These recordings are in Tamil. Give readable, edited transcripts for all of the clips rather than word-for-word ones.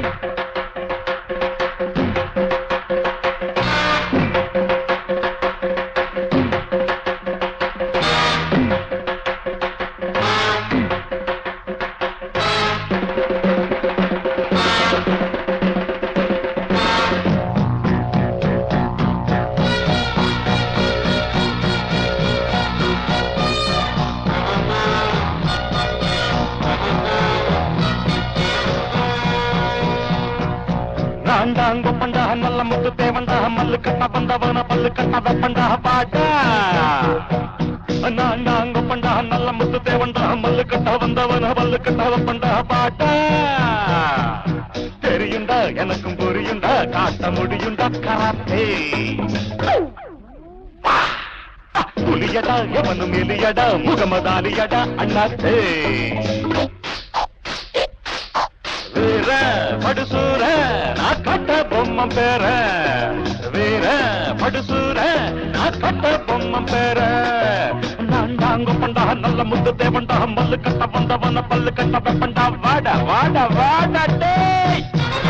நான்தாங்க பண்டா நல்ல முத்து தேவண்டா மல்லு கட்ட வந்தவன பல்லு கட்ட வெப்பண்டா பாட்டா நான்தாங்க பண்டா நல்ல முத்து தேவண்டா மல்லு கட்ட வந்தவன பல்லு கட்ட வெப்பண்டா பாட்டா தெரியுண்டா எனக்கும் புரியுண்டா காட்ட முடியுண்டா கராத்தே புலியடா எவனும் எலியடா முகமதாலியடா அண்ணாத்தே வீர படுசூர நான் கட்ட பொம்மம் பேர வீர படுசூர நான் கட்ட பொம்மம் பேர நான்தாங்க பண்டா நல்ல முத்து தேவண்டா மல்லு கட்ட வந்தவன பல்லு கட்ட வெப்பண்டா வாடா வாடா வாடா டேய்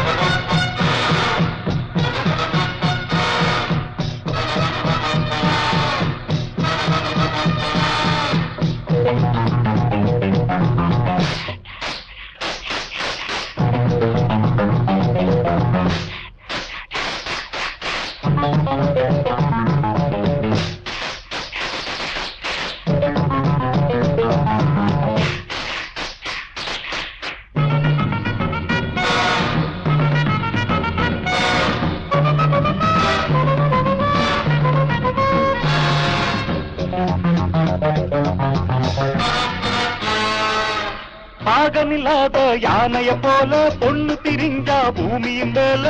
பாகனில்லாத யானைய போல பொண்ணு திரிஞ்சா பூமியின் மேல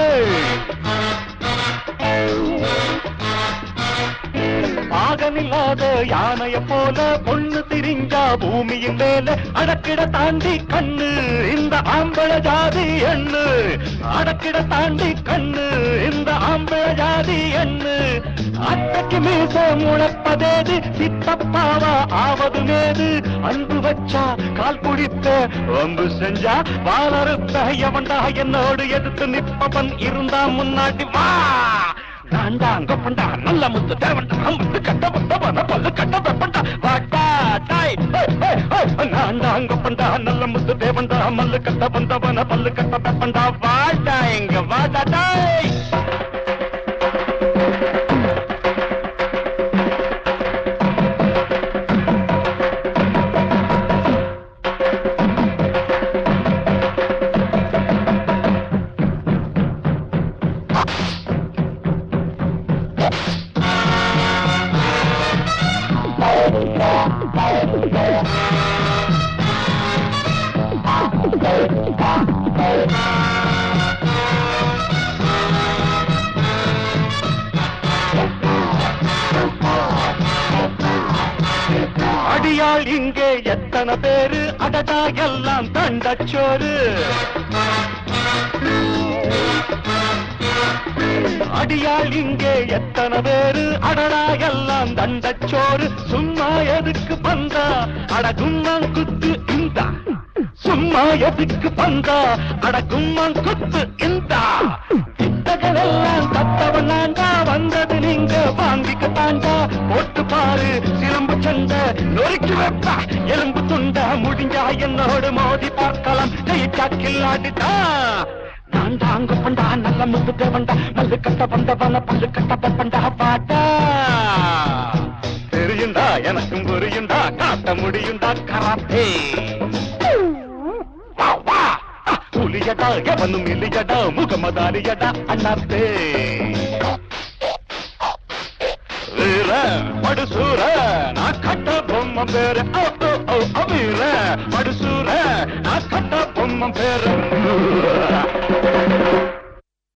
பாகனில்லாத யானைய போல பொண்ணு திரிஞ்சா பூமியின் மேல அடக்கிட தாண்டி கண்ணு இந்த ஆம்பள ஜாதி எண்ணு அடக்கிட தாண்டி கண்ணு இந்த ஆம்பள ஜாதி எண்ணு அத்தைக்கு மீச முளைப்பதேது சித்தப்பாவா ஆவது மேது அன்பு வச்சா கால் குடித்த அம்பு செஞ்சா வாழறுத்த எவன்டா என்னோடு எதிர்த்து நிற்பவன் இருந்தா முன்னாடி வா நான்தாங்க பண்டா நல்ல முத்து தேவண்டா முத்து கட்ட வந்தவன பல்லு கட்ட வெப்பண்டா வாட்டா டாய் நான்தாங்க பண்டா நல்ல முத்து தேவண்டா மல்லு கட்ட வந்தவன பல்லு கட்ட வெப்பண்டா வாட்டா எங்க வாட்டா டாய் அடியாள் இங்கே எத்தனை பேரு அடடா எல்லாம் தண்டச்சோறு அடியாள் இங்கே எத்தனை பேரு அடடா எல்லாம் தண்டச்சோறு சும்மா எதுக்கு பந்தா அடகும்மான் குத்து இந்தா சும்மா எதுக்கு பந்தா அடகும்மான் குத்து இந்தா வித்தகளெல்லாம் தத்தவனாண்டா வந்தது நீங்க வாங்கிக்கத்தாண்டா போட்டு பாரு சிலம்பு சண்டை நொறுக்கி வைப்பா எலும்பு துண்டா முடிஞ்சா என்னோடு மோதி பார்க்கலாம் ஜெயிச்சா கில்லாடிட்டா நான்தாங்க பண்டா நல்ல முத்து தேவண்டா மல்லு கட்ட வந்தவன பல்லு கட்ட வெப்பண்டா பாட்டா தெரியுண்டா எனக்கும் புரியுண்டா காட்ட முடியுண்டா கராத்தே புலியடா எவனும் இல்லையடா முகமதாலியடா அண்ணாத்தே வீர படுசூர நான் கட்ட பொம்மம் பேரு வீர படுசூர நான் கட்ட பொம்மம் பேரு